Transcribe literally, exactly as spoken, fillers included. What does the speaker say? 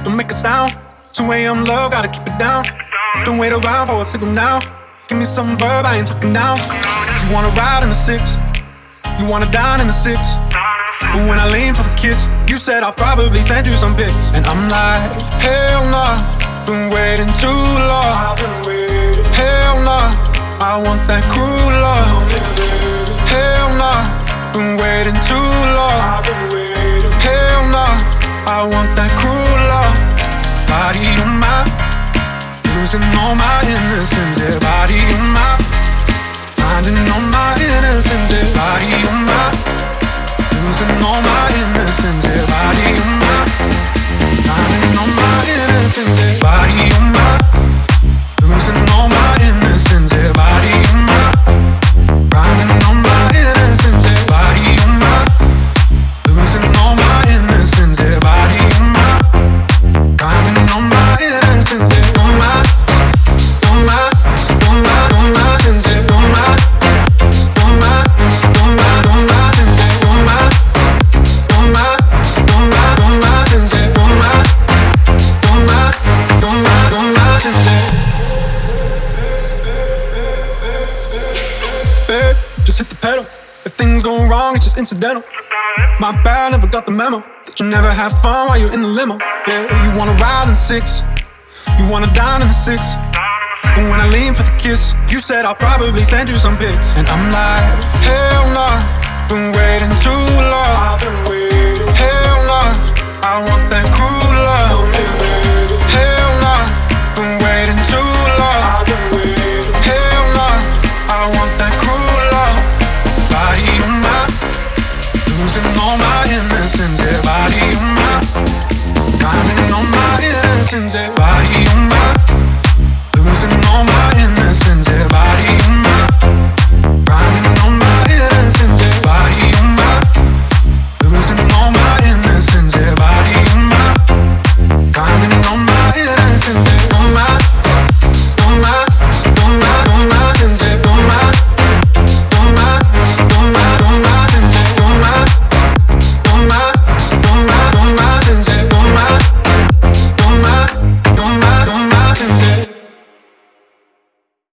don't make a sound. two a.m. love, gotta keep it down. Don't wait around for a signal now. Give me some verb, I ain't talking now. You wanna ride in the six, you wanna dine in the six. But when I lean for the kiss, you said I'll probably send you some pics. And I'm like, hell nah, been waiting too long. Hell nah, I want that cruel love. Hell nah, been waiting too long. Hell nah, I want that cruel love. Body on my, losing all my innocence. Yeah, body on my, finding all my innocence. Yeah, body on my, losing all my innocence. Yeah, body on my, finding all my innocence. Yeah, body on my, losing all my innocence. Yeah, body on my, finding all my innocence. Yeah, body on my, losing all my innocence. Yeah, body on my, finding all my innocence. Yeah, on my, on my, on my, on my innocence. Yeah, on my, on my, on my, on my innocence. Yeah, on my, on my, on my, on my innocence. Yeah, on my, on my, on my, on my innocence. Babe, just hit the pedal. If things go wrong, it's just incidental. My bad, never got the memo that you never have fun while you're in the limo. Yeah, you wanna ride in six, you wanna dine in the six. But when I lean for the kiss, you said I'll probably send you some pics. And I'm like, hell nah, been waiting too long. Hell nah, I want that cruel love. Hell nah, been waiting too long. Hell nah, I want that cruel love. Body on my, losing all my innocence. Yeah, body on my, finding all my innocence. Yeah, body on